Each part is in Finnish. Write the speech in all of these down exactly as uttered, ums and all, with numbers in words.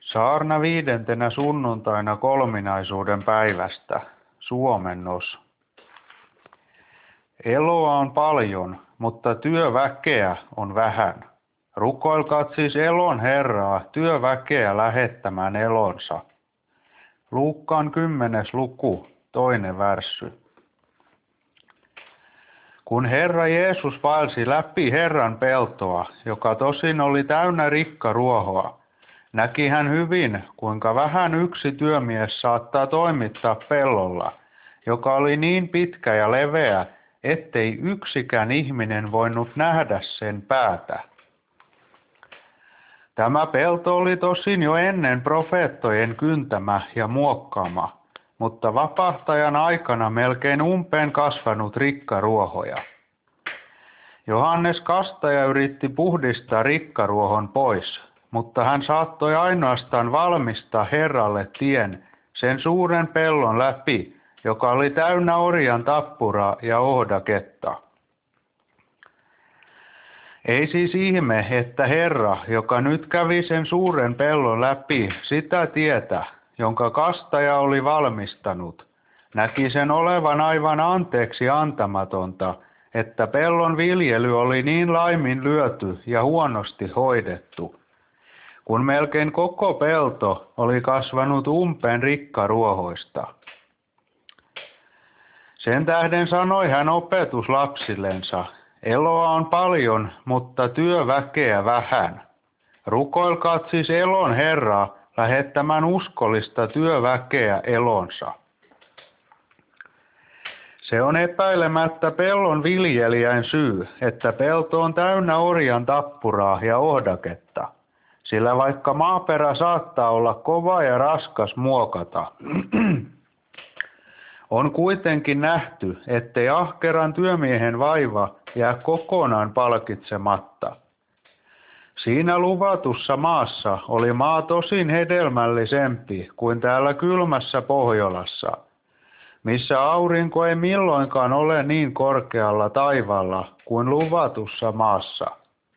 Saarna viidentenä sunnuntaina kolminaisuuden päivästä. Suomennos. Eloa on paljon, mutta työväkeä on vähän. Rukoilkaat siis elon Herraa työväkeä lähettämään elonsa. Luukkaan kymmenes luku, toinen värssy. Kun Herra Jeesus vaelsi läpi Herran peltoa, joka tosin oli täynnä rikkaruohoa, näki hän hyvin, kuinka vähän yksi työmies saattaa toimittaa pellolla, joka oli niin pitkä ja leveä, ettei yksikään ihminen voinut nähdä sen päätä. Tämä pelto oli tosin jo ennen profeettojen kyntämä ja muokkaama, mutta vapahtajan aikana melkein umpeen kasvanut rikkaruohoja. Johannes Kastaja yritti puhdistaa rikkaruohon pois, mutta hän saattoi ainoastaan valmistaa Herralle tien sen suuren pellon läpi, joka oli täynnä orjan tappuraa ja ohdaketta. Ei siis ihme, että Herra, joka nyt kävi sen suuren pellon läpi sitä tietä, jonka Kastaja oli valmistanut, näki sen olevan aivan anteeksi antamatonta, että pellon viljely oli niin laiminlyöty ja huonosti hoidettu, kun melkein koko pelto oli kasvanut umpeen rikkaruohoista. Sen tähden sanoi hän opetuslapsillensa, eloa on paljon, mutta työväkeä vähän. Rukoilkaat siis elon Herraa lähettämään uskollista työväkeä elonsa. Se on epäilemättä pellon viljelijän syy, että pelto on täynnä orjan tappuraa ja ohdaketta, sillä vaikka maaperä saattaa olla kova ja raskas muokata, on kuitenkin nähty, ettei ahkeran työmiehen vaiva jää kokonaan palkitsematta. Siinä luvatussa maassa oli maa tosin hedelmällisempi kuin täällä kylmässä Pohjolassa, missä aurinko ei milloinkaan ole niin korkealla taivaalla kuin luvatussa maassa.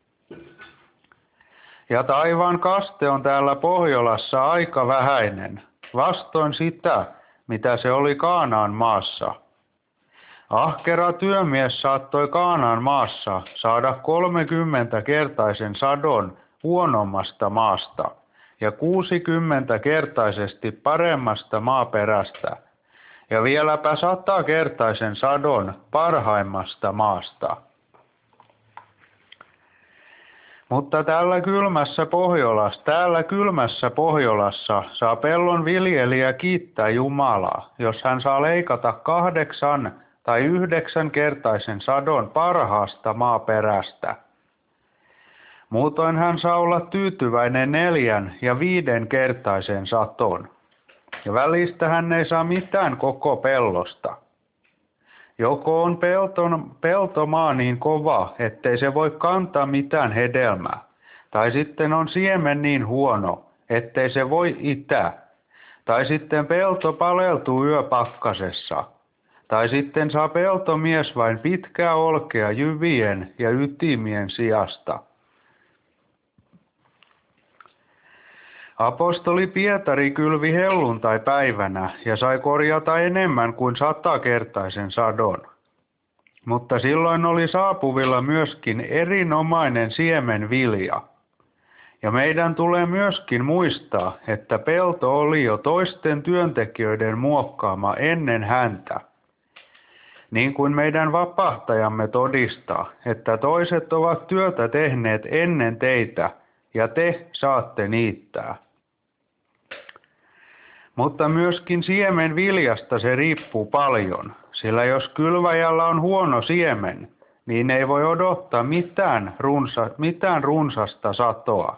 Ja taivaan kaste on täällä Pohjolassa aika vähäinen, vastoin sitä, mitä se oli Kaanaan maassa. Ahkera työmies saattoi Kaanaan maassa saada kolmekymmentäkertaisen sadon huonommasta maasta ja kuusikymmentäkertaisesti paremmasta maaperästä ja vieläpä satakertaisen sadon parhaimmasta maasta. Mutta täällä kylmässä Pohjolassa, täällä kylmässä Pohjolassa saa pellon viljelijä kiittää Jumalaa, jos hän saa leikata kahdeksan tai yhdeksänkertaisen sadon parhaasta maaperästä. Muutoin hän saa olla tyytyväinen neljän ja viidenkertaisen saton, ja välistä hän ei saa mitään koko pellosta. Joko on pelton, peltomaa niin kova, ettei se voi kantaa mitään hedelmää, tai sitten on siemen niin huono, ettei se voi itää, tai sitten pelto paleltuu yöpakkasessa, tai sitten saa peltomies vain pitkää olkea jyvien ja ytimien sijasta. Apostoli Pietari kylvi helluntai-päivänä ja sai korjata enemmän kuin satakertaisen sadon. Mutta silloin oli saapuvilla myöskin erinomainen siemenvilja. Ja meidän tulee myöskin muistaa, että pelto oli jo toisten työntekijöiden muokkaama ennen häntä. Niin kuin meidän vapahtajamme todistaa, että toiset ovat työtä tehneet ennen teitä, ja te saatte niittää. Mutta myöskin siemen viljasta se riippuu paljon, sillä jos kylväjällä on huono siemen, niin ei voi odottaa mitään, runsa, mitään runsasta satoa.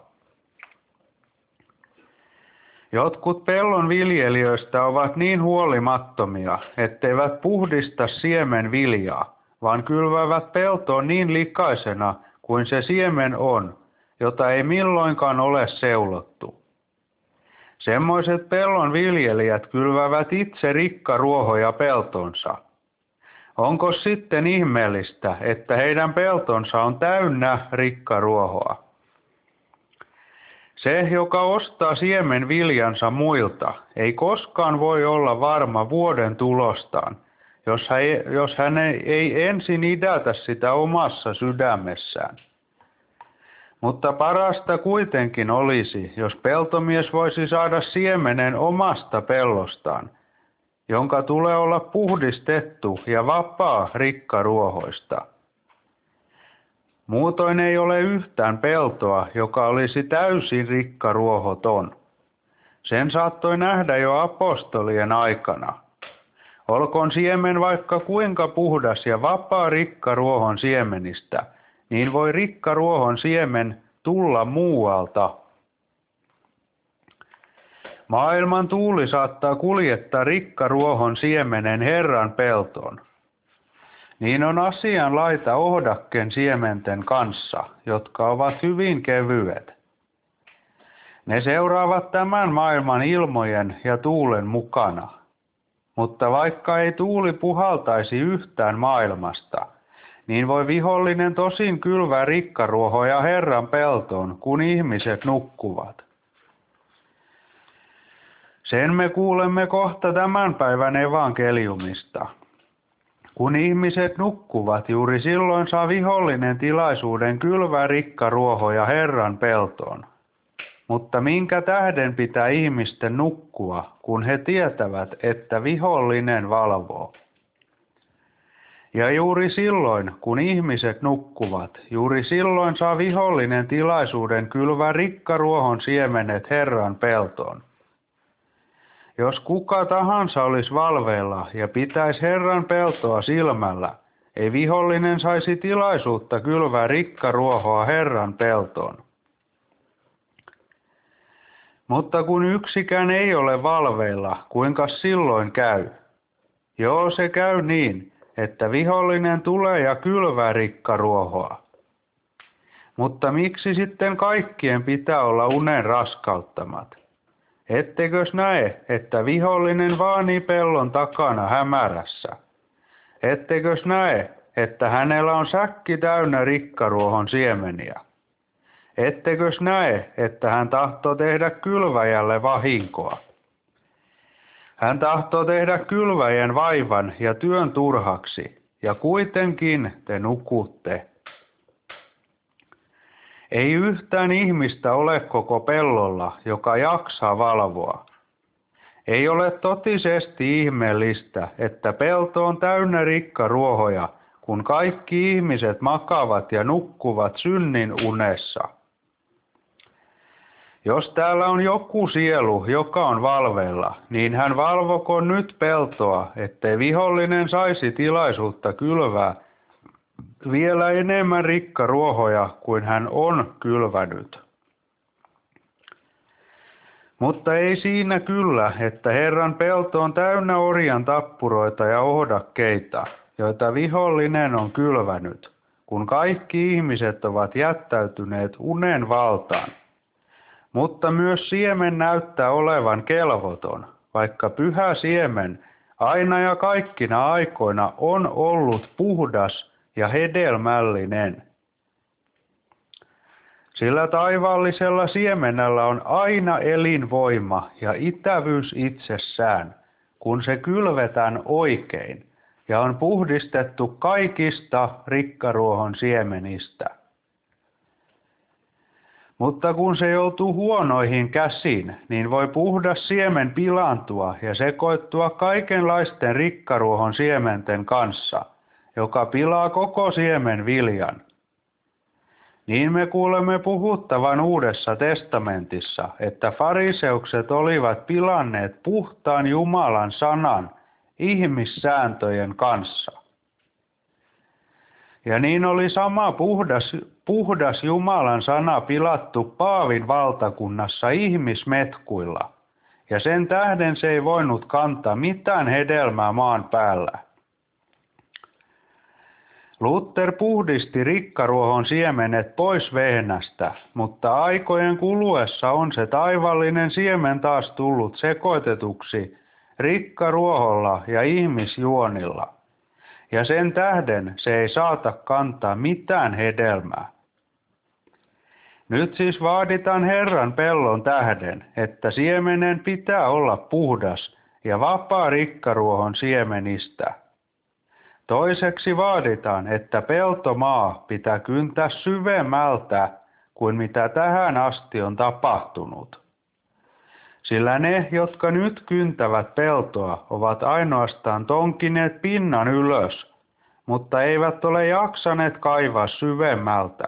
Jotkut pellon viljelijöistä ovat niin huolimattomia, etteivät puhdista siemen viljaa, vaan kylvävät peltoon niin likaisena kuin se siemen on, jota ei milloinkaan ole seulottu. Semmoiset pellon viljelijät kylvävät itse rikkaruohoja peltonsa. Onko sitten ihmeellistä, että heidän peltonsa on täynnä rikkaruohoa? Se, joka ostaa siemen viljansa muilta, ei koskaan voi olla varma vuoden tulostaan, jos hän, jos hän ei, ei ensin idätä sitä omassa sydämessään. Mutta parasta kuitenkin olisi, jos peltomies voisi saada siemenen omasta pellostaan, jonka tulee olla puhdistettu ja vapaa rikkaruohoista. Muutoin ei ole yhtään peltoa, joka olisi täysin rikkaruohoton. Sen saattoi nähdä jo apostolien aikana. Olkoon siemen vaikka kuinka puhdas ja vapaa rikkaruohon siemenistä, niin voi rikkaruohon siemen tulla muualta. Maailman tuuli saattaa kuljettaa rikkaruohon siemenen Herran peltoon. Niin on asian laita ohdakkeen siementen kanssa, jotka ovat hyvin kevyet. Ne seuraavat tämän maailman ilmojen ja tuulen mukana. Mutta vaikka ei tuuli puhaltaisi yhtään maailmasta, niin voi vihollinen tosin kylvää rikkaruohoja Herran peltoon, kun ihmiset nukkuvat. Sen me kuulemme kohta tämän päivän evankeliumista. Kun ihmiset nukkuvat, juuri silloin saa vihollinen tilaisuuden kylvää rikkaruohoja Herran peltoon. Mutta minkä tähden pitää ihmisten nukkua, kun he tietävät, että vihollinen valvoo? Ja juuri silloin, kun ihmiset nukkuvat, juuri silloin saa vihollinen tilaisuuden kylvää rikkaruohon siemenet Herran peltoon. Jos kuka tahansa olisi valveilla ja pitäisi Herran peltoa silmällä, ei vihollinen saisi tilaisuutta kylvää rikkaruohoa Herran peltoon. Mutta kun yksikään ei ole valveilla, kuinka silloin käy? Joo, se käy niin, että vihollinen tulee ja kylvää rikkaruohoa. Mutta miksi sitten kaikkien pitää olla unen raskauttamat? Ettekös näe, että vihollinen vaanii pellon takana hämärässä? Ettekös näe, että hänellä on säkki täynnä rikkaruohon siemeniä? Ettekös näe, että hän tahtoo tehdä kylväjälle vahinkoa? Hän tahtoo tehdä kylväjän vaivan ja työn turhaksi, ja kuitenkin te nukutte. Ei yhtään ihmistä ole koko pellolla, joka jaksaa valvoa. Ei ole totisesti ihmeellistä, että pelto on täynnä rikkaruohoja, kun kaikki ihmiset makaavat ja nukkuvat synnin unessa. Jos täällä on joku sielu, joka on valveilla, niin hän valvokoon nyt peltoa, ettei vihollinen saisi tilaisuutta kylvää vielä enemmän rikkaruohoja kuin hän on kylvänyt. Mutta ei siinä kyllä, että Herran pelto on täynnä orjan tappuroita ja ohdakkeita, joita vihollinen on kylvänyt, kun kaikki ihmiset ovat jättäytyneet unen valtaan. Mutta myös siemen näyttää olevan kelvoton, vaikka pyhä siemen aina ja kaikkina aikoina on ollut puhdas ja hedelmällinen. Sillä taivaallisella siemenellä on aina elinvoima ja itävyys itsessään, kun se kylvetään oikein ja on puhdistettu kaikista rikkaruohon siemenistä. Mutta kun se joutuu huonoihin käsiin, niin voi puhdas siemen pilaantua ja sekoittua kaikenlaisten rikkaruohon siementen kanssa, joka pilaa koko siemen viljan. Niin me kuulemme puhuttavan Uudessa testamentissa, että fariseukset olivat pilanneet puhtaan Jumalan sanan ihmissääntöjen kanssa. Ja niin oli sama puhdas, puhdas Jumalan sana pilattu Paavin valtakunnassa ihmismetkuilla, ja sen tähden se ei voinut kantaa mitään hedelmää maan päällä. Luther puhdisti rikkaruohon siemenet pois vehnästä, mutta aikojen kuluessa on se taivallinen siemen taas tullut sekoitetuksi rikkaruoholla ja ihmisjuonilla, ja sen tähden se ei saata kantaa mitään hedelmää. Nyt siis vaaditaan Herran pellon tähden, että siemenen pitää olla puhdas ja vapaa rikkaruohon siemenistä. Toiseksi vaaditaan, että peltomaa pitää kyntää syvemmältä kuin mitä tähän asti on tapahtunut. Sillä ne, jotka nyt kyntävät peltoa, ovat ainoastaan tonkineet pinnan ylös, mutta eivät ole jaksaneet kaivaa syvemmältä.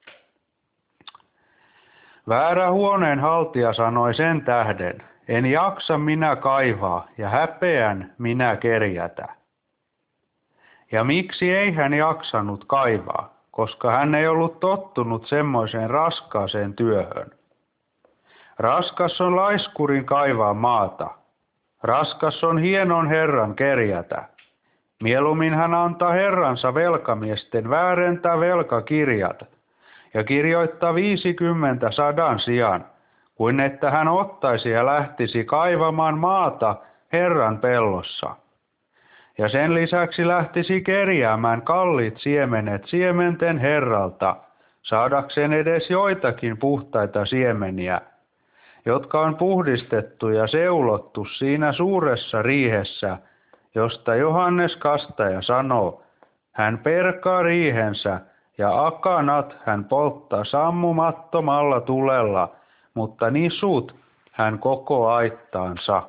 Väärä huoneen haltija sanoi sen tähden, en jaksa minä kaivaa ja häpeän minä kerjätä. Ja miksi ei hän jaksanut kaivaa, koska hän ei ollut tottunut semmoiseen raskaaseen työhön. Raskas on laiskurin kaivaa maata. Raskas on hienon Herran kerjätä. Mieluummin hän antaa Herransa velkamiesten väärentää velkakirjat ja kirjoittaa viisikymmentä sadan sijaan, kuin että hän ottaisi ja lähtisi kaivamaan maata Herran pellossa. Ja sen lisäksi lähtisi kerjäämään kalliit siemenet siementen Herralta, saadakseen edes joitakin puhtaita siemeniä, jotka on puhdistettu ja seulottu siinä suuressa riihessä, josta Johannes Kastaja sanoo, hän perkaa riihensä ja akanat hän polttaa sammumattomalla tulella, mutta nisut hän koko aittaansa.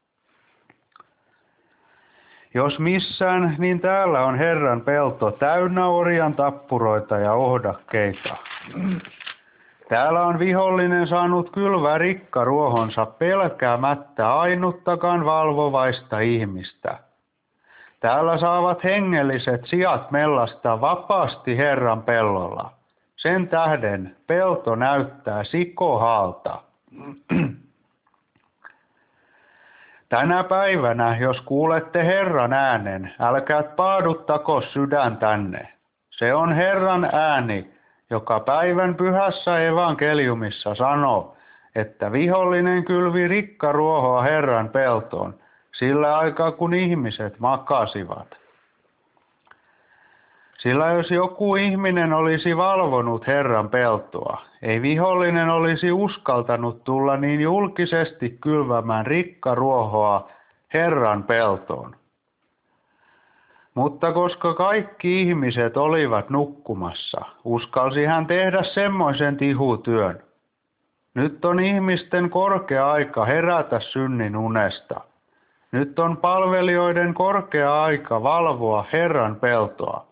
Jos missään, niin täällä on Herran pelto täynnä orjan tappuroita ja ohdakkeita. Täällä on vihollinen saanut kylvää rikkaruohonsa pelkäämättä ainuttakaan valvovaista ihmistä. Täällä saavat hengelliset sijat mellastaa vapaasti Herran pellolla. Sen tähden pelto näyttää sikohaalta. Tänä päivänä, jos kuulette Herran äänen, älkää paaduttako sydäntänne. Se on Herran ääni, joka päivän pyhässä evankeliumissa sanoo, että vihollinen kylvi rikkaruohoa Herran peltoon, sillä aikaa kun ihmiset makasivat. Sillä jos joku ihminen olisi valvonut Herran peltoa, ei vihollinen olisi uskaltanut tulla niin julkisesti kylvämään rikkaruohoa Herran peltoon. Mutta koska kaikki ihmiset olivat nukkumassa, uskalsi hän tehdä semmoisen tihutyön. Nyt on ihmisten korkea aika herätä synnin unesta. Nyt on palvelijoiden korkea aika valvoa Herran peltoa.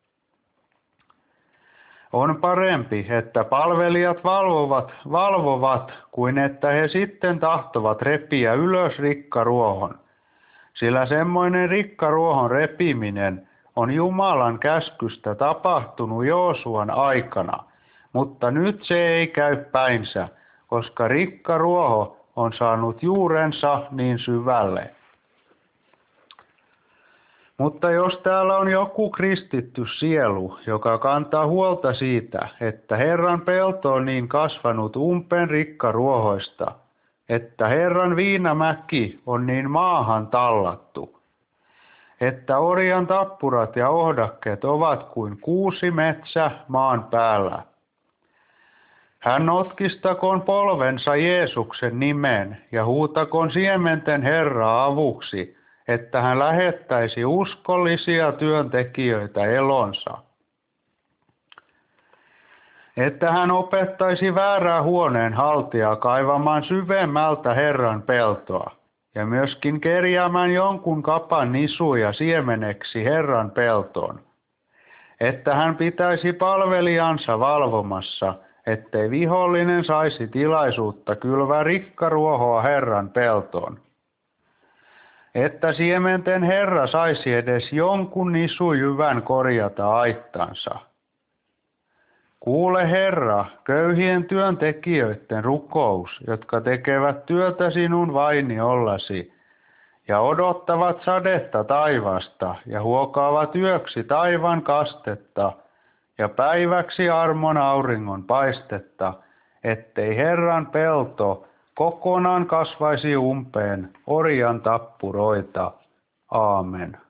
On parempi, että palvelijat valvovat, valvovat, kuin että he sitten tahtovat repiä ylös rikkaruohon. Sillä semmoinen rikkaruohon repiminen on Jumalan käskystä tapahtunut Joosuan aikana, mutta nyt se ei käy päinsä, koska rikkaruoho on saanut juurensa niin syvälle. Mutta jos täällä on joku kristitty sielu, joka kantaa huolta siitä, että Herran pelto on niin kasvanut umpeen rikkaruohoista, että Herran viinamäki on niin maahan tallattu, että orjan tappurat ja ohdakkeet ovat kuin kuusi metsä maan päällä. Hän notkistakoon polvensa Jeesuksen nimeen ja huutakoon siementen Herraa avuksi, että hän lähettäisi uskollisia työntekijöitä elonsa. Että hän opettaisi väärää huoneen haltijaa kaivamaan syvemmältä Herran peltoa ja myöskin kerjäämään jonkun kapan nisuja siemeneksi Herran peltoon. Että hän pitäisi palvelijansa valvomassa, ettei vihollinen saisi tilaisuutta kylvää rikkaruohoa Herran peltoon. Että siementen Herra saisi edes jonkun nisujyvän korjata aittansa. Kuule Herra, köyhien työntekijöiden rukous, jotka tekevät työtä sinun vainiollasi, ja odottavat sadetta taivaasta, ja huokaavat yöksi taivan kastetta, ja päiväksi armon auringon paistetta, ettei Herran pelto kokonaan kasvaisi umpeen orjan tappuroita. Aamen.